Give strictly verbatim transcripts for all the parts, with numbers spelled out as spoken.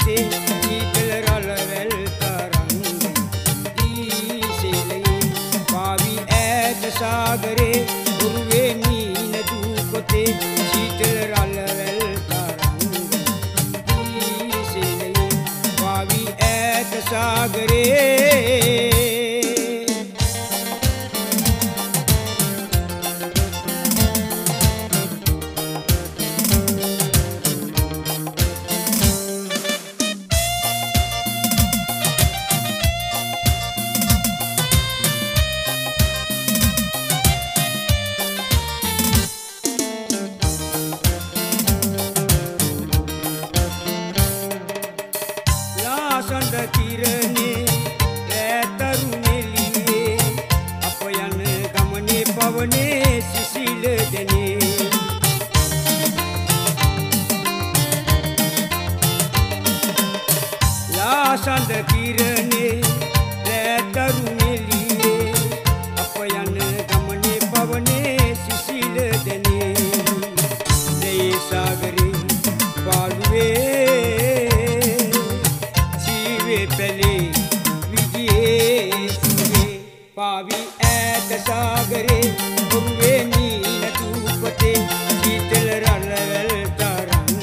පුතේ සීතල රළවැල් තරංග ඊසෙලේ පාවි ඈත සාගරේ උරුවේ මීන දූපතේ සීතල රළවැල් තරංග ඊසෙලේ පාවි ඈත සාගරේ සඳ කිරණේ රැතරු නෙලියේ අප යන ගමනේ පවනේ සිසිල දෙනේ ලා සඳ කිරණේ රැතරු නෙලියේ අප යන ගමනේ පවනේ සිසිල දෙනේ දේ සාගරේ පාළුවේ පැලේ විදියේ සුවේ පාවි ඈත සාගරේ ඔරුවේ මීන දූපතේ සීතල රළවැල් තරංග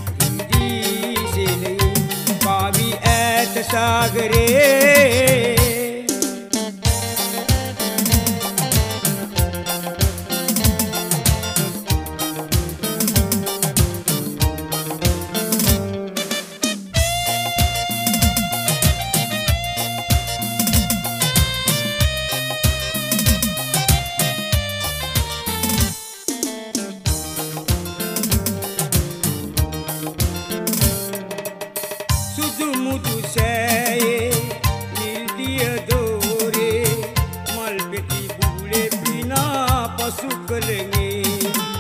ඊසෙලේ පාවි ඈත සාගරේ මුදු සෑයේ නිල් දිය දෝරේ මල් පෙති බුලේ පිනා පසු කළේ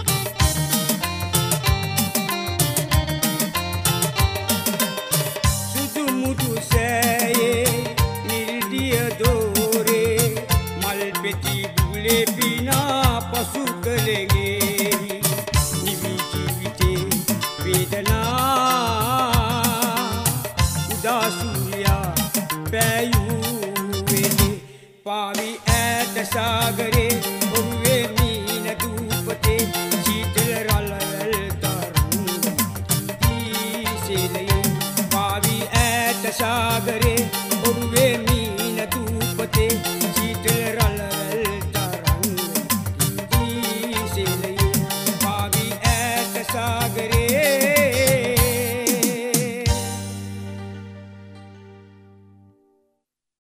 සුදු මුදු සෑයේ නිල් දිය දෝරේ මල් පෙති බුලේ පිනා පසු කළේ නිවි ජීවිතේ වේදනා සූර්යා පෑයූ වෙලේ පාවි ඈත සාගරේ